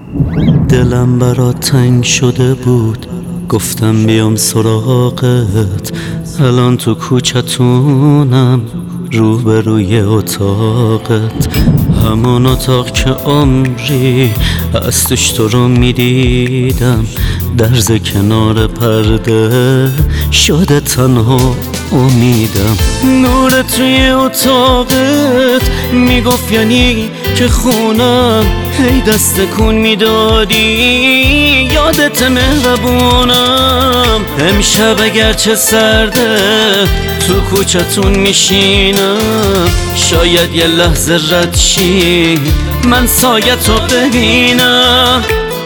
دلم برات تنگ شده بود، گفتم بیام سراغت. الان تو کوچتونم روبروی اتاقت، همون اتاق که عمری از توش تو رو میدیدم. درز کنار پرده شده تنها امیدم. نور توی اتاقت میگفت یعنی که خونم، هی دست کن میدادی یادت مهربونم. امشب اگرچه سرده تو کوچتون میشینم، شاید یه لحظه رد شی من سایت رو ببینم.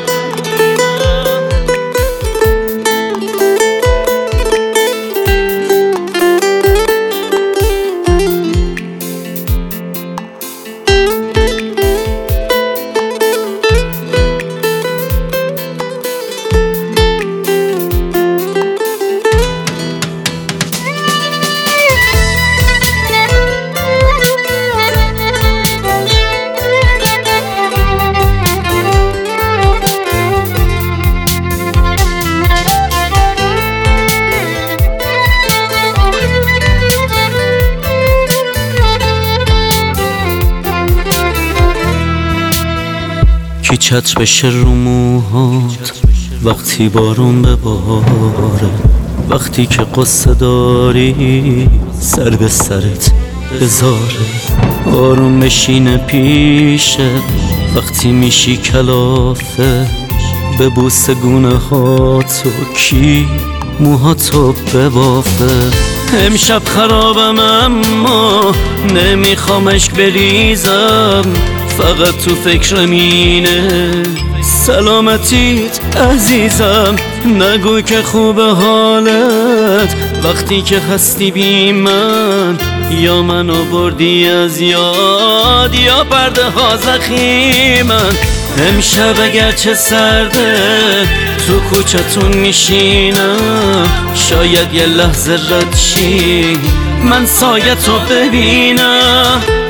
کی چتر بشه رو موهات وقتی بارون بباره، وقتی که قصه داری سر به سرت بذاره. آروم بشینه پیشه وقتی میشی کلافه، ببوسه گونه هاتو کی موهاتو ببافه. امشب خرابم اما نمیخوام اشک بریزم، فقط تو فکرم اینه سلامتیت عزیزم. نگو که خوب حالت وقتی که هستی بی من، یا منو بردی از یاد یا پرده ها زخیمن. امشب اگرچه سرده تو کوچتون میشینم، شاید یه لحظه رد شی من سایت رو ببینم.